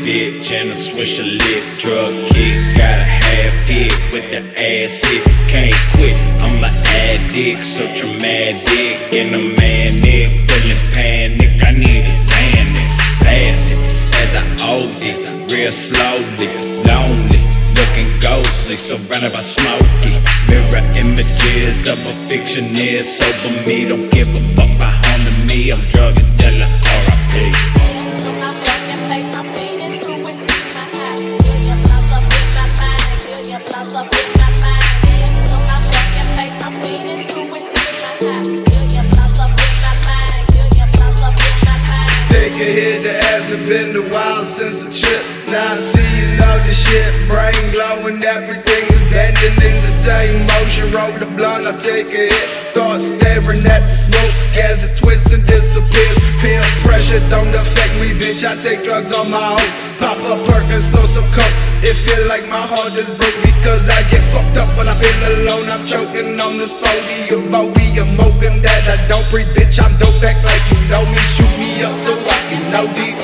bitch and a swisher lip. Drug kick, got a half hit with the acid. Can't quit, I'm an addict, so dramatic. And a manic, feeling panic, I need a Xanax. Pass it as I hold it, real slowly, lonely, looking ghostly, surrounded by smoky mirror images of a fictionist over me. Don't give a fuck about harming me, I'm drug until I R.I.P. Take a hit, the acid been a while since a trip. Now I see you know the shit, brain glowing, everything is bending in the same motion. Roll the blunt, I take a hit, start staring at the smoke as it twists and disappears. Peer pressure don't affect me, bitch, I take drugs on my own. Pop up Perkins, throw some coke. It feel like my heart is broke because I get fucked up when I feel alone. I'm choking on this 40 a moping that I don't breathe, bitch, I'm dope back like you know me. Shoot me up so I can know deep.